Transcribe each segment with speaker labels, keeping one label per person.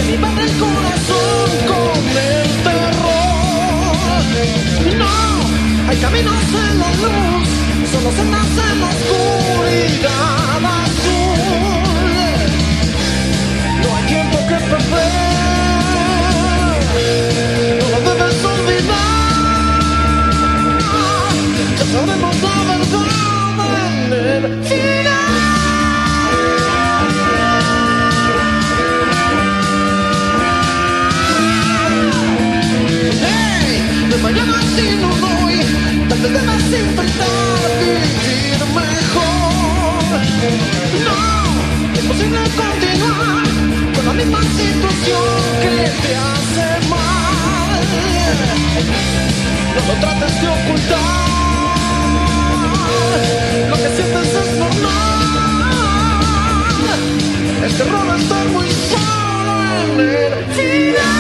Speaker 1: inhibar el corazón con el terror. No, hay caminos en la luz, solo sendas en la oscuridad azul. No hay tiempo que perder, no lo debes olvidar. Ya sabemos la verdad en el final. Mañana si no doy, tal vez debas intentar vivir mejor. No, es posible continuar con la misma situación que te hace mal. No lo trates de ocultar, lo que sientes es normal. El terror está muy solo en el final.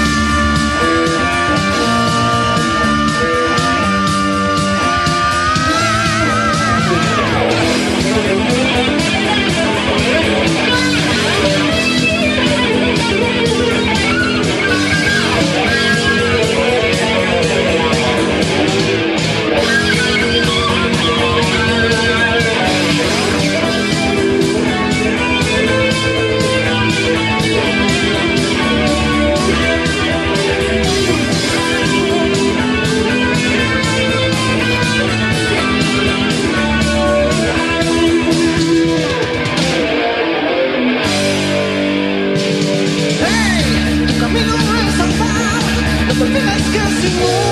Speaker 1: No te olvides que si no